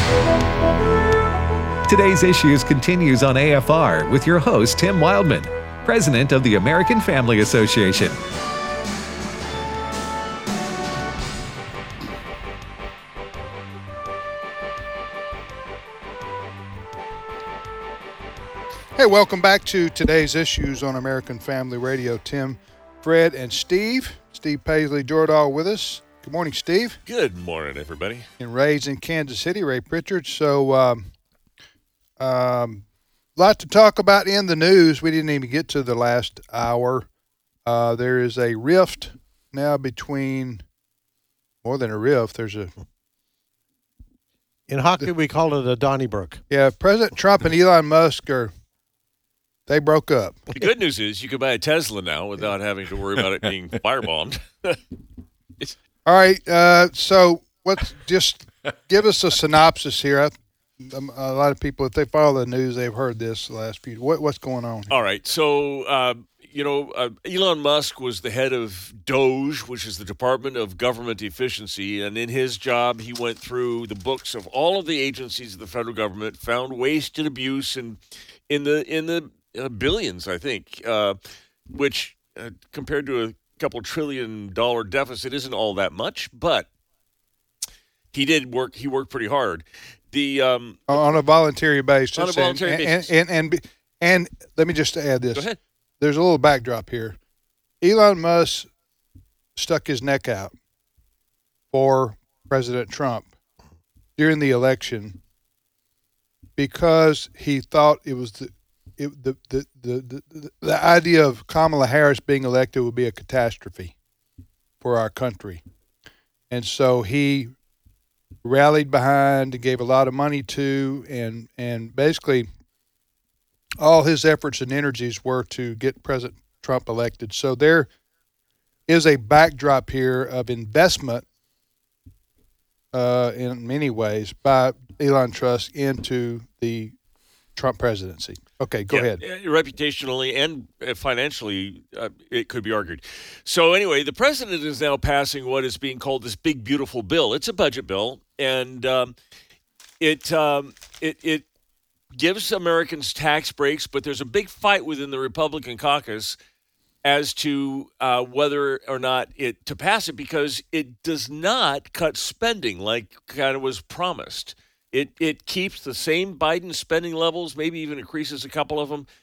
Today's Issues continues on AFR with your host, Tim Wildman, President of the American Family Association. Hey, welcome back to today's Issues on American Family Radio. Tim, Fred, and Steve. Steve Paisley Jordahl with us. Good morning, Steve. Good morning, everybody. And Ray's in Kansas City, Ray Pritchard. So, lot to talk about in the news. We didn't even get to the last hour. There is a rift now between, more than a rift, in hockey, we call it a Donnybrook. Yeah, President Trump and Elon Musk they broke up. The good news is you can buy a Tesla now without having to worry about it being firebombed. All right, so let's just give us a synopsis here. A lot of people, if they follow the news, they've heard this the last few. What's going on? All right, so Elon Musk was the head of DOGE, which is the Department of Government Efficiency, and in his job, he went through the books of all of the agencies of the federal government, found waste and abuse, and in the billions, I think, which compared to a couple $1 trillion deficit isn't all that much, but he did work. He worked pretty hard. On a voluntary basis. On a voluntary basis. And let me just add this. Go ahead. There's a little backdrop here. Elon Musk stuck his neck out for President Trump during the election because he thought it was the idea of Kamala Harris being elected would be a catastrophe for our country. And so he rallied behind and gave a lot of money to, and basically all his efforts and energies were to get President Trump elected. So there is a backdrop here of investment in many ways by Elon Musk into the Trump presidency. Okay, go ahead. Reputationally and financially, it could be argued. So anyway, the president is now passing what is being called this big, beautiful bill. It's a budget bill, and it gives Americans tax breaks, but there's a big fight within the Republican caucus as to whether or not to pass it, because it does not cut spending like kind of was promised. It keeps the same Biden spending levels, maybe even increases a couple of them.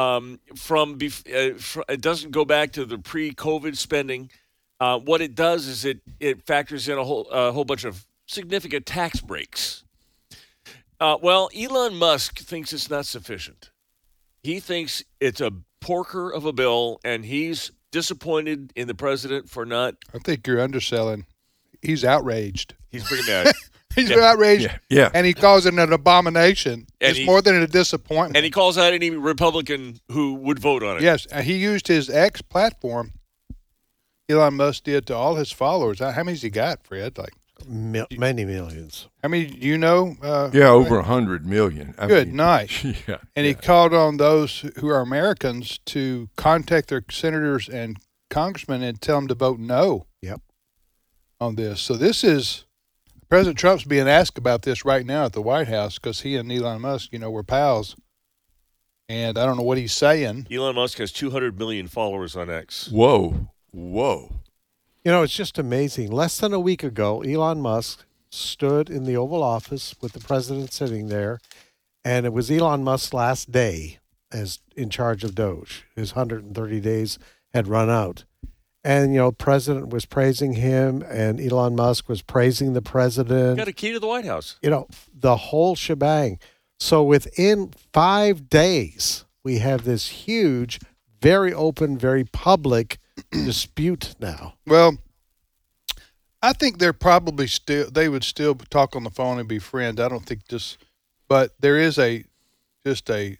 It doesn't go back to the pre-COVID spending. What it does is it factors in a whole bunch of significant tax breaks. Well, Elon Musk thinks it's not sufficient. He thinks it's a porker of a bill, and he's disappointed in the president for not. I think you're underselling. He's outraged. He's pretty mad. He's outraged, and he calls it an abomination. And it's more than a disappointment. And he calls out any Republican who would vote on it. Yes, he used his X platform, Elon Musk did, to all his followers. How many's he got, Fred? Like many millions. How many do you know? Over 100 million. Good night. Yeah, and he called on those who are Americans to contact their senators and congressmen and tell them to vote no on this. So this is... President Trump's being asked about this right now at the White House because he and Elon Musk, were pals. And I don't know what he's saying. Elon Musk has 200 million followers on X. Whoa. It's just amazing. Less than a week ago, Elon Musk stood in the Oval Office with the president sitting there, and it was Elon Musk's last day as in charge of Doge. His 130 days had run out. And, the president was praising him, and Elon Musk was praising the president. Got a key to the White House. The whole shebang. So within 5 days, we have this huge, very open, very public dispute now. Well, I think they're probably they would still talk on the phone and be friends. I don't think but there is just a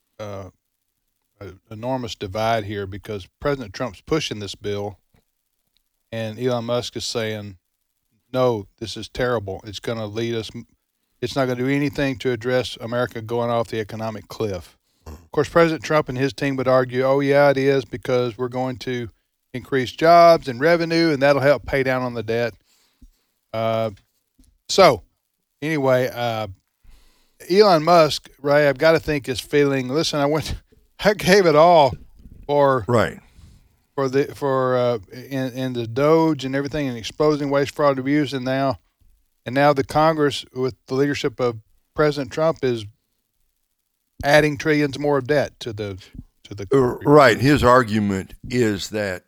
enormous divide here because President Trump's pushing this bill and Elon Musk is saying, no, this is terrible. It's going to lead us. It's not going to do anything to address America going off the economic cliff. Of course, President Trump and his team would argue, oh, yeah, it is because we're going to increase jobs and revenue, and that'll help pay down on the debt. So anyway, Elon Musk, Ray, I've got to think is feeling. Listen, I gave it all for Right. in the Doge and everything, and exposing waste, fraud, abuse, and now the Congress with the leadership of President Trump is adding trillions more of debt to the. Right. His argument is that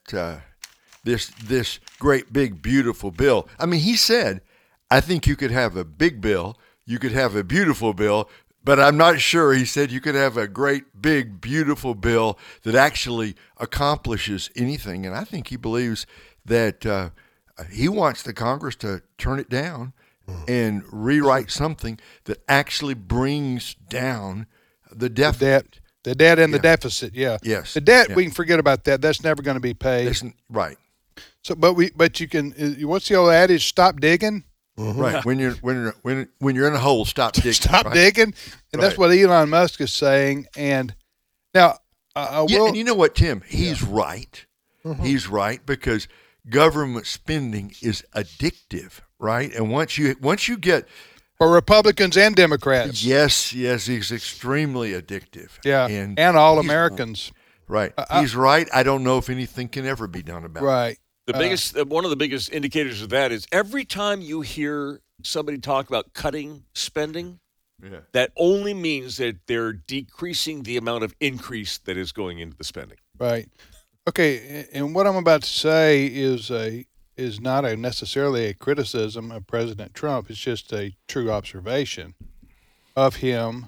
this great big beautiful bill. I mean, he said, "I think you could have a big bill, you could have a beautiful bill, but I'm not sure." He said you could have a great big beautiful bill that actually accomplishes anything. And I think he believes that he wants the Congress to turn it down and rewrite something that actually brings down the deficit. The debt and the deficit, yeah. Yes. The debt, Yeah. we can forget about that. That's never going to be paid. Right. So, but you can. What's the old adage? Stop digging. Right. When you're in a hole, stop digging. Stop right? digging, and that's Right. what Elon Musk is saying. And now, I Yeah, will. and you know what, Tim? He's right. He's right, because government spending is addictive, right? And once you get for Republicans and Democrats. yes, he's extremely addictive. Yeah, and all he's- Americans. Right. He's right. I don't know if anything can ever be done about it. Right. One of the biggest indicators of that is every time you hear somebody talk about cutting spending, Yeah. that only means that they're decreasing the amount of increase that is going into the spending. Right. Okay. And what I'm about to say is not necessarily a criticism of President Trump. It's just a true observation of him.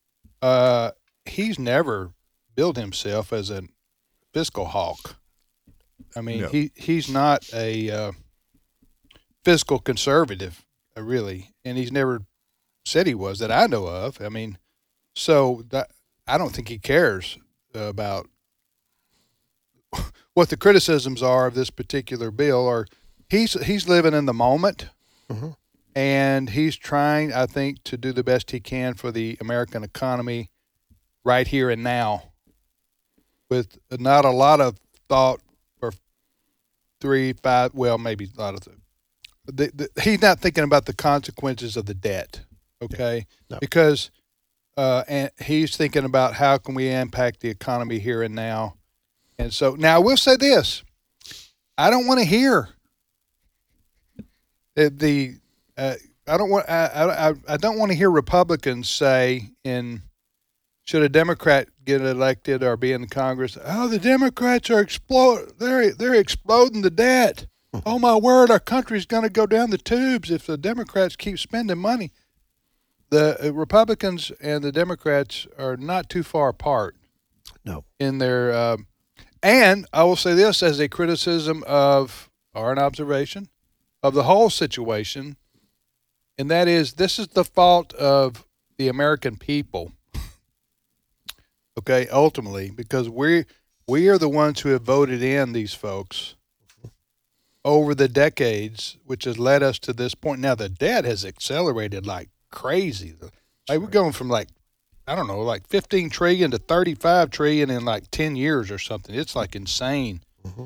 He's never billed himself as a fiscal hawk. I mean, No. he's not a fiscal conservative, really, and he's never said he was that I know of. I mean, so I don't think he cares about what the criticisms are of this particular bill. Or he's living in the moment, and he's trying, I think, to do the best he can for the American economy right here and now, with not a lot of thought for 3, 5, well, maybe a lot of he's not thinking about the consequences of the debt, okay? No. Because and he's thinking about how can we impact the economy here and now. And so now I will say this: I don't want to hear I don't want to hear Republicans say should a Democrat get elected or be in Congress, oh, the Democrats are they're exploding the debt. Oh my word, our country's going to go down the tubes if the Democrats keep spending money. The Republicans and the Democrats are not too far apart. No. In their and I will say this as a criticism of, or an observation of the whole situation, and that is, this is the fault of the American people. Okay, ultimately, because we are the ones who have voted in these folks over the decades, which has led us to this point. Now the debt has accelerated like crazy. Like we're going from like 15 trillion to 35 trillion in like 10 years or something. It's like insane.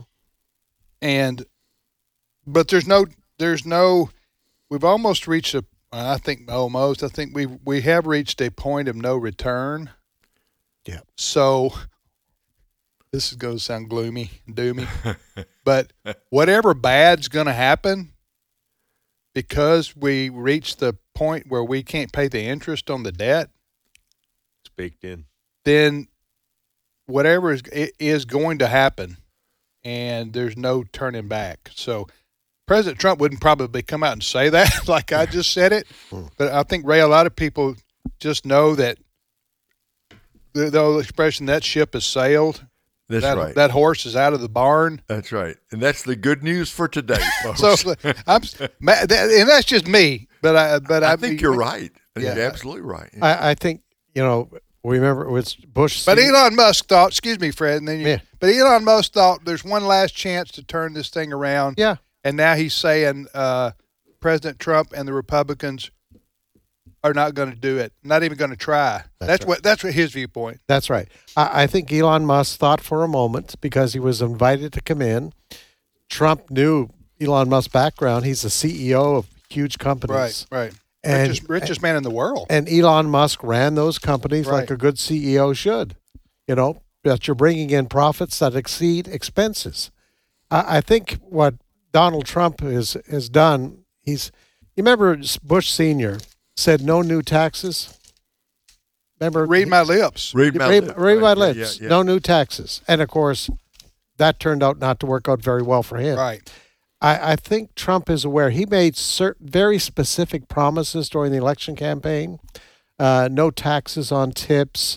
But there's no, we've almost reached I think we have reached a point of no return. Yeah. So this is going to sound gloomy and doomy, but whatever bad's going to happen, because we reached the point where we can't pay the interest on the debt, It's baked in. then whatever is going to happen, and there's no turning back. So President Trump wouldn't probably come out and say that like I just said it, but I think, Ray, a lot of people just know that the old expression, that ship has sailed. That's right. That horse is out of the barn. That's right. And that's the good news for today, folks. So and that's just me. But I think you're right. Yeah. You're absolutely right. I think, remember it was Bush. But Elon Musk thought, excuse me, Fred, and then Yeah. but Elon Musk thought there's one last chance to turn this thing around. Yeah. And now he's saying President Trump and the Republicans are not going to do it, not even going to try. That's what his viewpoint. That's right. I think Elon Musk thought for a moment, because he was invited to come in. Trump knew Elon Musk's background. He's a CEO of huge companies. Right. And richest man in the world. And Elon Musk ran those companies Right. like a good CEO should, that you're bringing in profits that exceed expenses. I think what Donald Trump has done, you remember Bush Sr. said no new taxes? Remember? Read my lips. Read my Read lips. my Right. lips. Yeah. No new taxes. And of course, that turned out not to work out very well for him. Right. I think Trump is aware. He made very specific promises during the election campaign. No taxes on tips.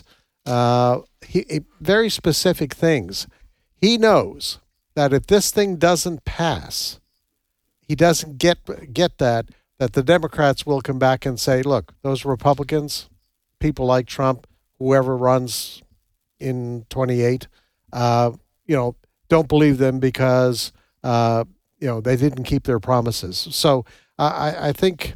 Very specific things. He knows that if this thing doesn't pass, he doesn't get that the Democrats will come back and say, look, those Republicans, people like Trump, whoever runs in 28, don't believe them because they didn't keep their promises. So I think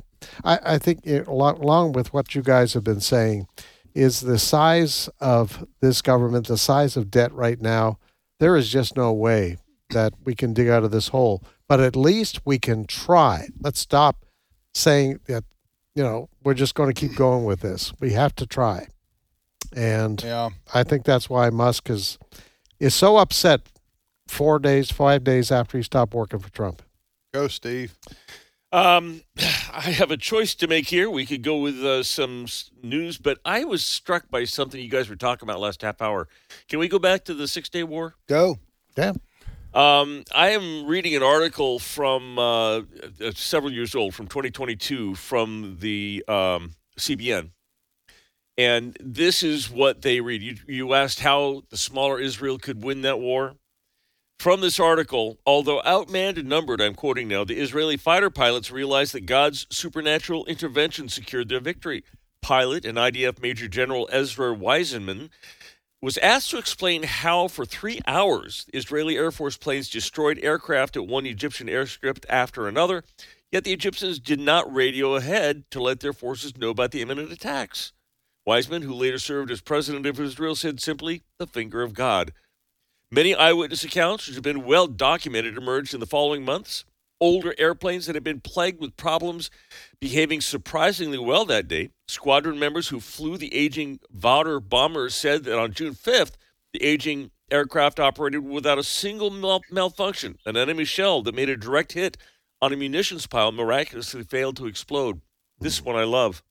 along with what you guys have been saying is the size of this government, the size of debt right now. There is just no way that we can dig out of this hole. But at least we can try. Let's stop saying that we're just going to keep going with this. We have to try. And Yeah. I think that's why Musk is so upset 5 days after he stopped working for Trump. Go, Steve. I have a choice to make here. We could go with some news, but I was struck by something you guys were talking about last half hour. Can we go back to the 6-Day War? Go. Yeah. I am reading an article from several years old, from 2022, from the CBN. And this is what they read. You asked how the smaller Israel could win that war. From this article, although outmanned and numbered, I'm quoting now, the Israeli fighter pilots realized that God's supernatural intervention secured their victory. Pilot and IDF Major General Ezra Weisenman was asked to explain how, for 3 hours, Israeli Air Force planes destroyed aircraft at one Egyptian airstrip after another, yet the Egyptians did not radio ahead to let their forces know about the imminent attacks. Weizmann, who later served as president of Israel, said simply, the finger of God. Many eyewitness accounts, which have been well documented, emerged in the following months. Older airplanes that had been plagued with problems behaving surprisingly well that day. Squadron members who flew the aging Vauder bombers said that on June 5th, the aging aircraft operated without a single malfunction. An enemy shell that made a direct hit on a munitions pile miraculously failed to explode. This is one I love.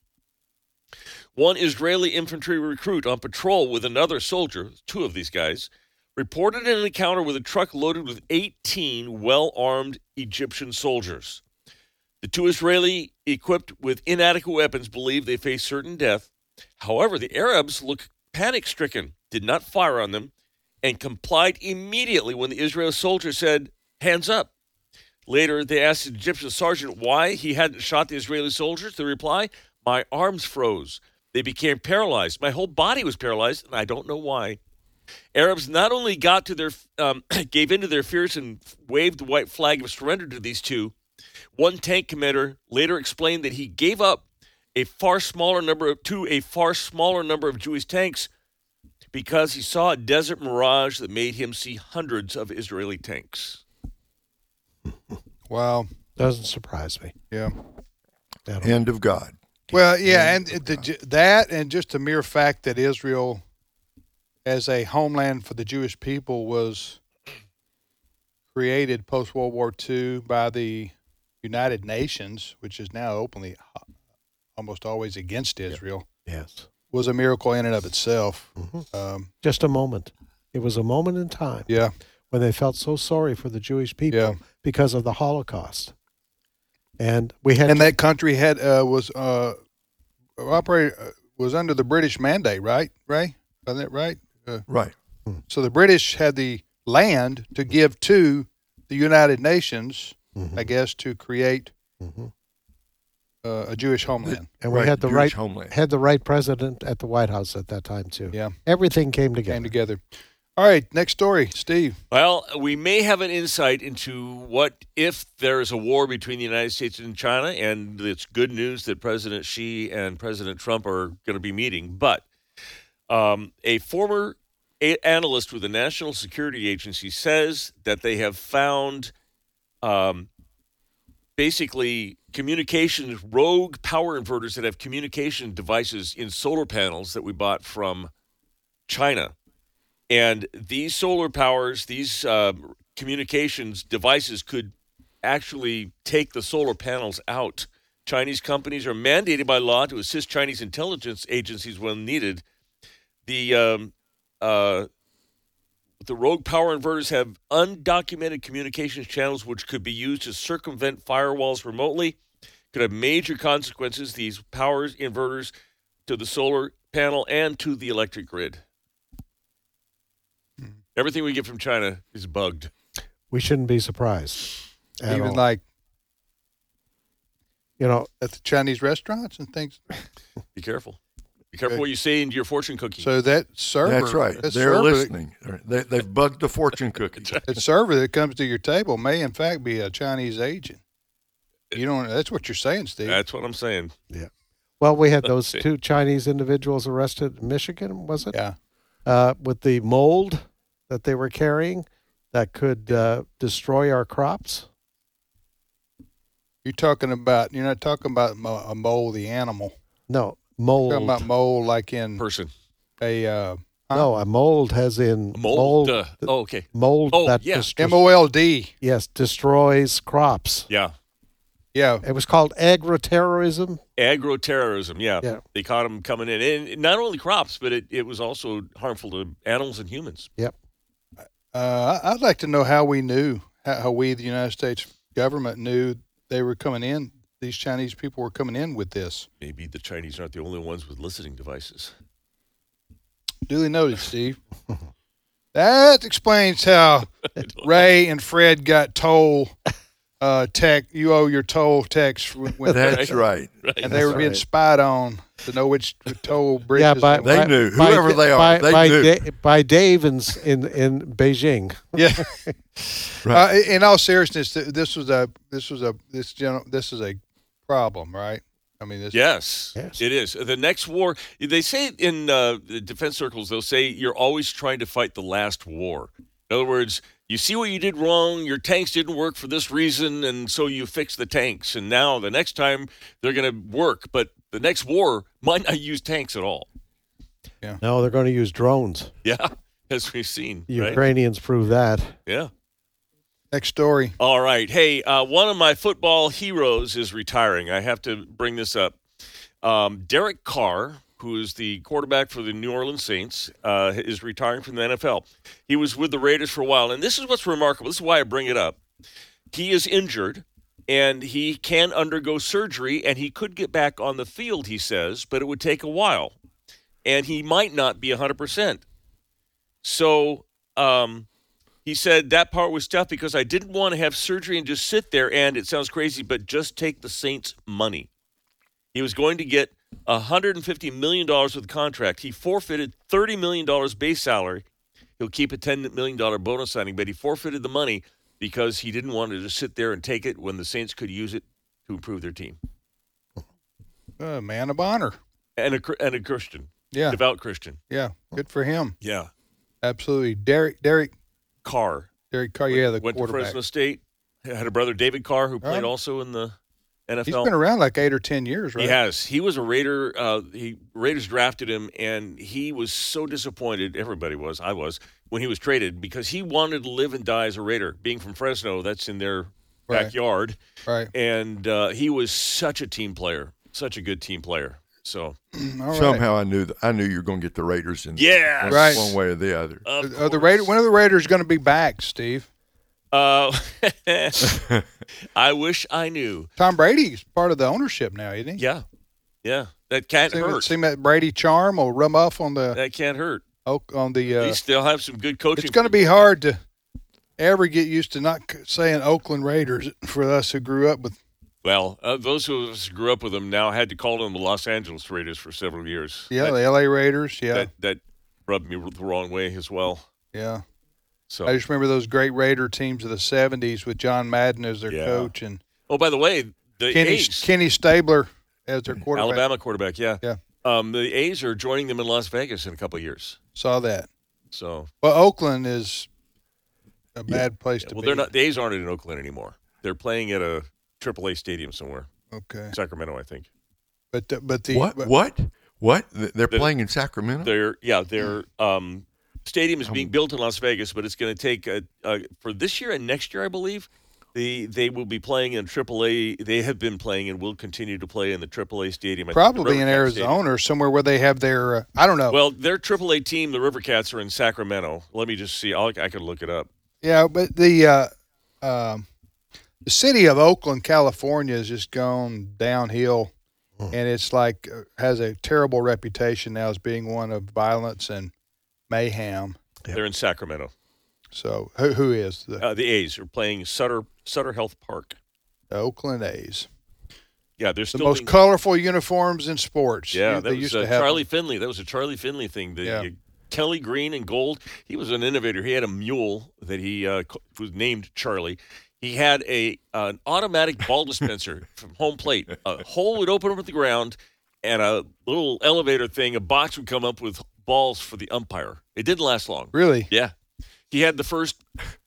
One Israeli infantry recruit on patrol with another soldier, 2 of these guys, reported an encounter with a truck loaded with 18 well-armed Egyptian soldiers. The 2 Israeli, equipped with inadequate weapons, believed they faced certain death. However, the Arabs looked panic-stricken, did not fire on them, and complied immediately when the Israeli soldier said, hands up. Later, they asked the Egyptian sergeant why he hadn't shot the Israeli soldiers. The reply, my arms froze. They became paralyzed. My whole body was paralyzed, and I don't know why. Arabs not only gave in to their fears and waved the white flag of surrender to these 2. One tank commander later explained that he gave up a far smaller number of Jewish tanks because he saw a desert mirage that made him see hundreds of Israeli tanks. Wow. Doesn't surprise me. Yeah. Hand of God. Well, yeah, and that and just the mere fact that Israel, as a homeland for the Jewish people, was created post-World War II by the United Nations, which is now openly almost always against Israel, Yes. was a miracle in and of itself. Just a moment. It was a moment in time Yeah, when they felt so sorry for the Jewish people Yeah. because of the Holocaust. And we had and that country had was under the British mandate, right, Ray? Isn't that right? Right. So the British had the land to give to the United Nations, I guess, to create a Jewish homeland. and we Right, had the Jewish right homeland. had the right president at the White House at that time too. Yeah. Everything came together. Came together. All right, next story, Steve. Well, we may have an insight into what if there is a war between the United States and China, and it's good news that President Xi and President Trump are going to be meeting. But a former analyst with the National Security Agency says that they have found basically communications, rogue power inverters that have communication devices in solar panels that we bought from China. And these solar powers, these communications devices could actually take the solar panels out. Chinese companies are mandated by law to assist Chinese intelligence agencies when needed. The rogue power inverters have undocumented communications channels which could be used to circumvent firewalls remotely. Could have major consequences, these power inverters, to the solar panel and to the electric grid. Everything we get from China is bugged. We shouldn't be surprised. Even all. like at the Chinese restaurants and things. Be careful. Be careful what you say into your fortune cookie. So that server. That's right. That They're server listening. They've bugged the fortune cookie. That server that comes to your table may, in fact, be a Chinese agent. You don't. That's what you're saying, Steve. That's what I'm saying. Yeah. Well, we had those two Chinese individuals arrested in Michigan, was it? Yeah. With the mold that they were carrying that could destroy our crops. You're not talking about a mole, the animal. No, mold. You're talking about mole like in Person. a No, a mold has in Mold. Okay. mold Oh, that yeah. MOLD. yes, destroys crops. Yeah. Yeah. It was called agroterrorism. Agroterrorism, yeah. Yeah. They caught them coming in. And not only crops, but it was also harmful to animals and humans. Yep. I'd like to know how we knew, how we, the United States government, knew they were coming in. These Chinese people were coming in with this. Maybe the Chinese aren't the only ones with listening devices. Duly noted, Steve. That explains how Ray and Fred got toll tech. You owe your toll text. That's right. And they were being spied on to know which toll bridges. Yeah, They knew. Whoever they are, they knew. By Dave in Beijing. Yeah. Right. In all seriousness, this is a problem, right? I mean, Yes, Yes. it is. The next war, they say in the defense circles, they'll say you're always trying to fight the last war. In other words, you see what you did wrong, your tanks didn't work for this reason, and so you fix the tanks. And now the next time they're going to work, but the next war might not use tanks at all. No, they're going to use drones. Yeah, as we've seen. The Right? Ukrainians prove that. Yeah. next story. All right. Hey, one of my football heroes is retiring. I have to bring this up. Derek Carr, who is the quarterback for the New Orleans Saints, is retiring from the NFL. He was with the Raiders for a while, and this is what's remarkable. This is why I bring it up. He is injured, and he can undergo surgery, and he could get back on the field, he says, but it would take a while, and he might not be 100%. So he said that part was tough because I didn't want to have surgery and just sit there and, it sounds crazy, but just take the Saints' money. He was going to get $150 million with the contract. He forfeited $30 million base salary. He'll keep a $10 million bonus signing, but he forfeited the money because he didn't want to just sit there and take it when the Saints could use it to improve their team. Man of honor. And a Christian. Yeah. Devout Christian. Yeah. Good for him. Yeah. Absolutely. Derek Carr. Carr. Yeah, the went to quarterback. Fresno State. Had a brother, David Carr, who played Oh. also in the NFL. He's been around like 8 or 10 years, right? He has. He was a Raider. Raiders drafted him, and he was so disappointed. Everybody was. I was when he was traded because he wanted to live and die as a Raider. Being from Fresno, that's in their backyard. Right. And he was such a team player, such a good team player. So All right. Somehow I knew you were going to get the Raiders in yeah, Right. one way or the other. of The Raider, when are the Raiders going to be back, Steve? I wish I knew. Tom Brady's part of the ownership now, isn't he? Yeah, yeah. That can't hurt. Seem that Brady charm will rub off on the That can't hurt. the. Still have some good coaching. It's going to be hard to ever get used to not saying Oakland Raiders for us who grew up with. Well, those of us who grew up with them now had to call them the Los Angeles Raiders for several years. Yeah, the L.A. Raiders. Yeah, That rubbed me the wrong way as well. yeah. So, I just remember those great Raider teams of the '70s with John Madden as their Yeah. coach and oh, by the way, the A's, Kenny Stabler as their quarterback. Alabama quarterback, yeah. Yeah. The A's are joining them in Las Vegas in a couple of years. Saw that. So, Well, Oakland is a bad place to well, be. they're not. The A's aren't in Oakland anymore. They're playing at a AAA stadium somewhere, Okay. Sacramento, I think. But the What? They're playing in Sacramento? Their stadium is being built in Las Vegas, but it's going to take for this year and next year, I believe. They will be playing in AAA. They have been playing and will continue to play in the AAA stadium. probably in Arizona or somewhere where they have their I don't know. Well, their AAA team, the River Cats, are in Sacramento. Let me just see. I could look it up. Yeah, but the city of Oakland, California, has just gone downhill, and it's like has a terrible reputation now as being one of violence and mayhem. Yep. They're in Sacramento. So who is the A's are playing Sutter Health Park. The Oakland A's. Yeah, they're still the most colorful uniforms in sports. Yeah, they used to have Charlie Finley. That was a Charlie Finley thing. Kelly Green and gold. He was an innovator. He had a mule that he was named Charlie. He had an automatic ball dispenser from home plate. A hole would open up at the ground, and a little elevator thing, a box would come up with balls for the umpire. It didn't last long. Really? Yeah. He had the first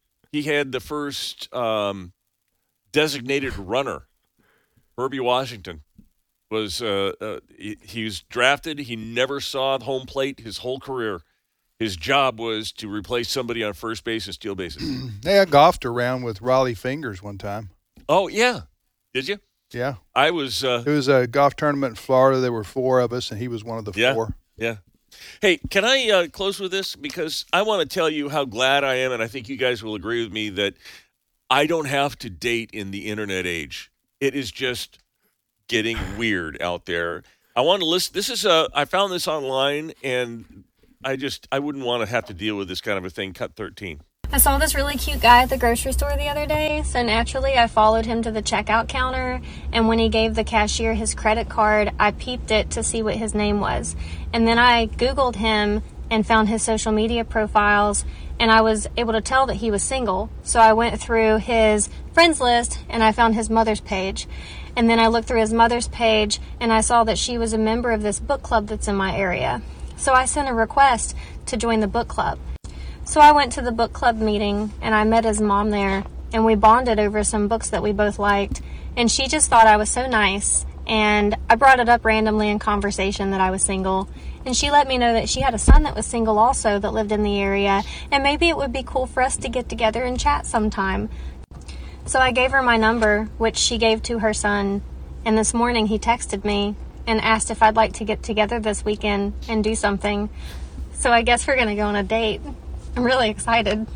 designated runner. Herbie Washington was he was drafted. He never saw the home plate his whole career. His job was to replace somebody on first base and steal bases. Hey, I golfed around with Raleigh Fingers one time. Oh yeah, did you? Yeah, I was. It was a golf tournament in Florida. There were 4 of us, and he was one of the 4. Yeah. Hey, can I close with this? Because I want to tell you how glad I am, and I think you guys will agree with me, that I don't have to date in the internet age. It is just getting weird out there. I want to list. This is I found this online, and I wouldn't want to have to deal with this kind of a thing. Cut 13. I saw this really cute guy at the grocery store the other day, so naturally I followed him to the checkout counter, and when he gave the cashier his credit card, I peeped it to see what his name was. And then I Googled him and found his social media profiles, and I was able to tell that he was single. So I went through his friends list, and I found his mother's page. And then I looked through his mother's page, and I saw that she was a member of this book club that's in my area. So I sent a request to join the book club. So I went to the book club meeting, and I met his mom there, and we bonded over some books that we both liked, and she just thought I was so nice, and I brought it up randomly in conversation that I was single, and she let me know that she had a son that was single also that lived in the area, and maybe it would be cool for us to get together and chat sometime. So I gave her my number, which she gave to her son, and this morning he texted me and asked if I'd like to get together this weekend and do something. So I guess we're going to go on a date. I'm really excited.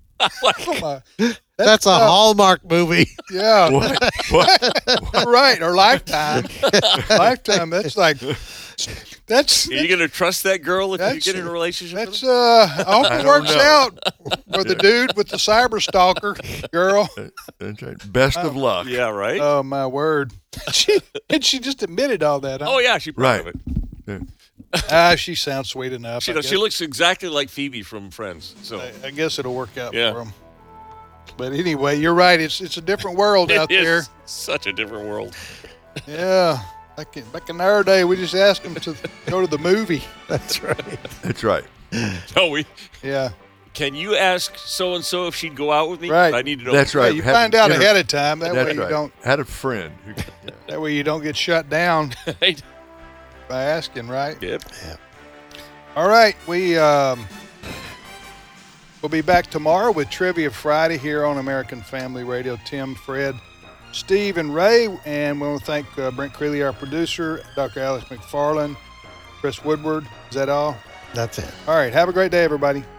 That's a Hallmark movie. Yeah. What? Right, or Lifetime. Lifetime, that's Are you going to trust that girl if you get in a relationship with her? I hope it works out for the dude with the cyber stalker girl. That's right. Best of luck. Yeah, right? Oh, my word. She just admitted all that, huh? Oh, yeah, she's proud of it. Yeah. She sounds sweet enough. She looks exactly like Phoebe from Friends. So I guess it'll work out for him. But anyway, you're right. It's a different world out there. Such a different world. Yeah. Back in our day, we just asked them to go to the movie. That's right. That's right. No, Yeah. Can you ask so-and-so if she'd go out with me? Right. I need to know. That's right. Yeah, you find out ahead of time. That way you don't. Had a friend. That way you don't get shut down Right. by asking, right? Yep. Yeah. All right, we'll be back tomorrow with Trivia Friday here on American Family Radio. Tim, Fred, Steve, and Ray, and we want to thank Brent Creeley, our producer, Dr. Alex McFarland, Chris Woodward. Is that all? That's it. All right, have a great day, everybody.